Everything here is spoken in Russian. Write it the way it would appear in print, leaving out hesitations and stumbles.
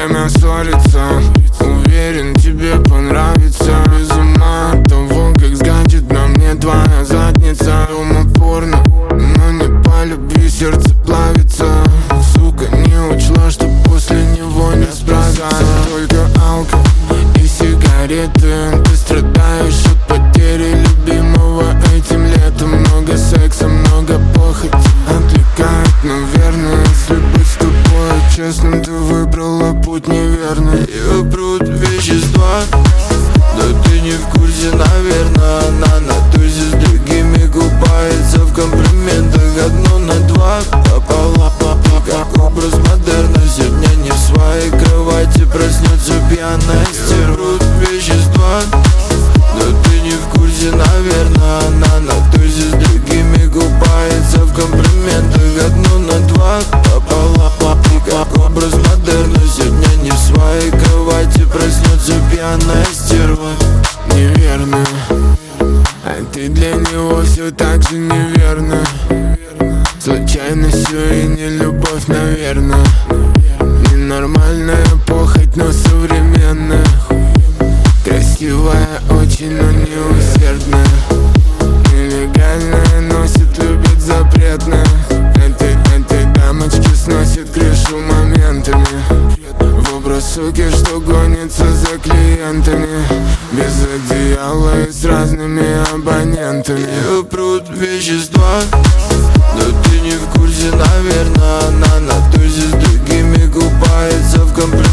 время ссориться. Уверен, тебе понравится. Без ума от того, как скачет на мне твоя задница. Дома порно, но не по любви сердце плавится. Сука, не учла, что после него не справится. Только алкоголь и сигареты. Ты страдаешь от потери любимого этим летом. Много секса, много похоти отвлекает, наверное. Если быть с тобой честным, ты выбрала путь неверный. Ее прут вещества, но ты не в курсе, наверное. Она на тузе с другими купается в комплиментах одно на два пополам. Как образ модерна, сегодня не в своей кровати проснется пьяная стерва. Прут вещества, но ты не в курсе, наверное. Она на тузе с другими купается в комплиментах одно на два пополам. Как образ модерна, сегодня не в своей кровати проснется пьяная стерва. Неверно, а ты для него все так же неверно. Случайностью и не любовь, наверное. Ненормальная похоть, но современная. Красивая очень, но не усердная. Нелегальная носит, любит запретная. Этой дамочки сносит крышу моментами. В образ суки, что гонится за клиентами. Без одеяла и с разными абонентами. Ее прут вещества, но ты не в курсе, наверное. Она на тузе с другими купается в комплиментах